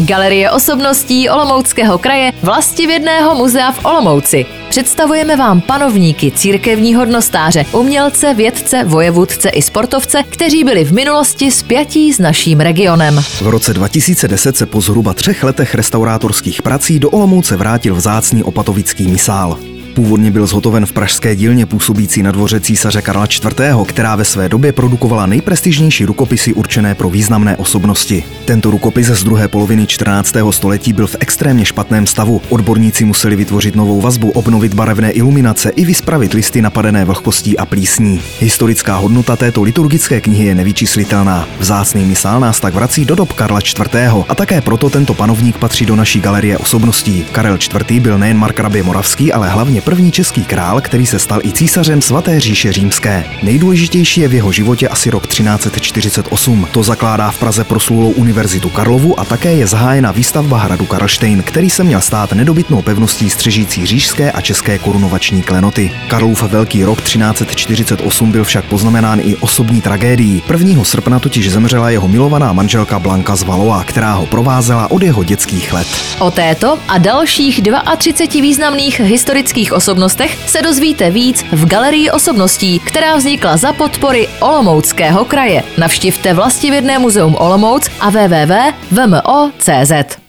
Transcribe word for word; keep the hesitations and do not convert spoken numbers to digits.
Galerie osobností Olomouckého kraje Vlastivědného muzea v Olomouci. Představujeme vám panovníky, církevní hodnostáře, umělce, vědce, vojevůdce i sportovce, kteří byli v minulosti spjatí s naším regionem. V roce dva tisíce deset se po zhruba třech letech restaurátorských prací do Olomouce vrátil vzácný opatovický misál. Původně byl zhotoven v pražské dílně působící na dvoře císaře Karla čtvrtého., která ve své době produkovala nejprestižnější rukopisy určené pro významné osobnosti. Tento rukopis z druhé poloviny čtrnáctého století byl v extrémně špatném stavu. Odborníci museli vytvořit novou vazbu, obnovit barevné iluminace i vyspravit listy napadené vlhkostí a plísní. Historická hodnota této liturgické knihy je nevyčíslitelná. Vzácný misál nás tak vrací do dob Karla čtvrtého. a také proto tento panovník patří do naší galerie osobností. Karel čtvrtý. byl nejen markrabě moravský, ale hlavně první český král, který se stal i císařem svaté říše římské. Nejdůležitější je v jeho životě asi rok třináct set čtyřicet osm. To zakládá v Praze proslulou univerzitu Karlovu a také je zahájena výstavba hradu Karlštejn, který se měl stát nedobytnou pevností střežící říšské a české korunovační klenoty. Karlův velký rok třináct set čtyřicet osm byl však poznamenán i osobní tragédií. prvního srpna totiž zemřela jeho milovaná manželka Blanka z Valois, která ho provázela od jeho dětských let. O této a dalších třiceti dvou významných historických osobnostech se dozvíte víc v Galerii osobností, která vznikla za podpory Olomouckého kraje. Navštivte Vlastivědné muzeum Olomouc a w w w tečka v m o tečka c z.